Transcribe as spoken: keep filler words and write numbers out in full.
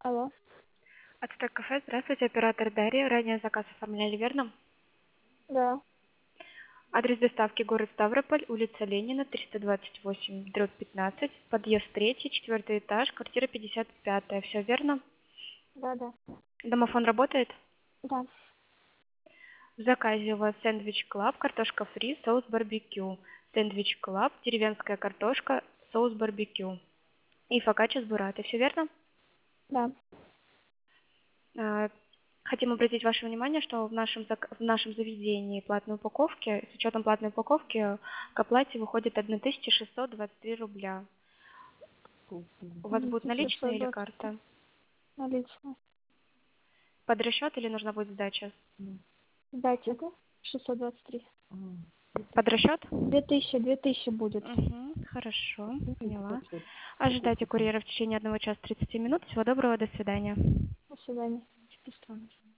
Алло. Ацтек кафе, здравствуйте, оператор Дарья. Ранее заказ оформляли, верно? Да. Адрес доставки город Ставрополь, улица Ленина, триста двадцать восемь, дробь пятнадцать, подъезд третий, четвертый этаж, квартира пятьдесят пять. Все верно? Да, да. Домофон работает? Да. В заказе у вас сэндвич клаб, картошка фри, соус барбекю. Сэндвич клаб, деревенская картошка, соус барбекю. И фокаччо с буррато. Все верно? Да. А, Хотим обратить ваше внимание, что в нашем, зак- в нашем заведении платной упаковки, с учетом платной упаковки, к оплате выходит тысяча шестьсот двадцать три рубля. У вас будут наличные или шестьсот двадцать карта? наличные. Под расчет или нужна будет сдача? Дайте. шестьсот двадцать три. Под расчет? Две тысячи, две тысячи будет. Угу, хорошо, поняла. Ожидайте курьера в течение одного часа тридцати минут. Всего доброго, до свидания. До свидания.